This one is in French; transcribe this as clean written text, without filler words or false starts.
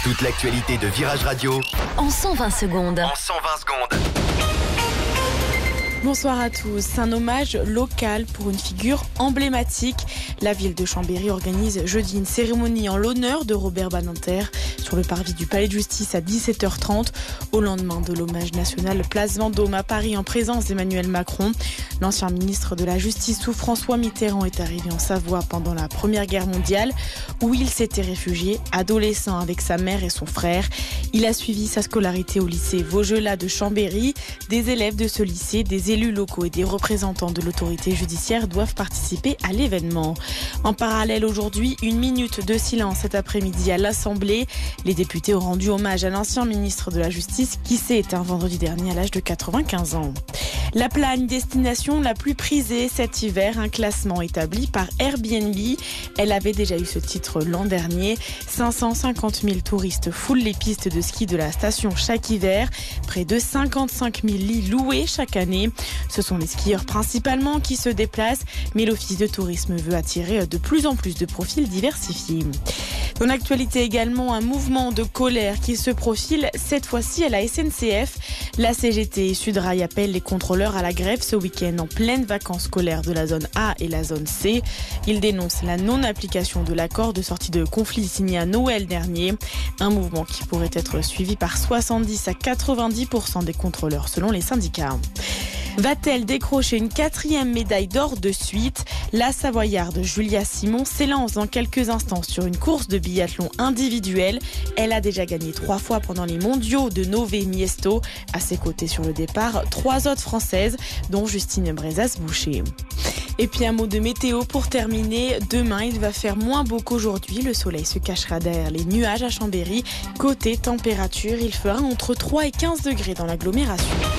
Toute l'actualité de Virage Radio en 120 secondes. Bonsoir à tous. Un hommage local pour une figure emblématique. La ville de Chambéry organise jeudi une cérémonie en l'honneur de Robert Badinter sur le parvis du Palais de Justice à 17h30. Au lendemain de l'hommage national, place Vendôme à Paris en présence d'Emmanuel Macron. L'ancien ministre de la Justice sous François Mitterrand est arrivé en Savoie pendant la Première Guerre mondiale où il s'était réfugié adolescent avec sa mère et son frère. Il a suivi sa scolarité au lycée Vaugelas de Chambéry. Des élèves de ce lycée, des élus locaux et des représentants de l'autorité judiciaire doivent participer à l'événement. En parallèle, aujourd'hui, 1 minute de silence cet après-midi à l'Assemblée. Les députés ont rendu hommage à l'ancien ministre de la Justice qui s'est éteint vendredi dernier à l'âge de 95 ans. La Plagne, destination la plus prisée cet hiver, un classement établi par Airbnb. Elle avait déjà eu ce titre l'an dernier. 550 000 touristes foulent les pistes de ski de la station chaque hiver. Près de 55 000 lits loués chaque année. Ce sont les skieurs principalement qui se déplacent, mais l'Office de tourisme veut attirer de plus en plus de profils diversifiés. Dans l'actualité également, un mouvement de colère qui se profile cette fois-ci à la SNCF. La CGT et Sudrail appellent les contrôleurs à la grève ce week-end en pleine vacances scolaires de la zone A et la zone C. Ils dénoncent la non-application de l'accord de sortie de conflit signé à Noël dernier. Un mouvement qui pourrait être suivi par 70 à 90% des contrôleurs selon les syndicats. Va-t-elle décrocher une 4e médaille d'or de suite ? La Savoyarde Julia Simon s'élance dans quelques instants sur une course de biathlon individuel. Elle a déjà gagné 3 fois pendant les mondiaux de Nové Miesto. À ses côtés sur le départ, 3 autres Françaises, dont Justine Brezas-Boucher. Et puis un mot de météo pour terminer. Demain, il va faire moins beau qu'aujourd'hui. Le soleil se cachera derrière les nuages à Chambéry. Côté température, il fera entre 3 et 15 degrés dans l'agglomération.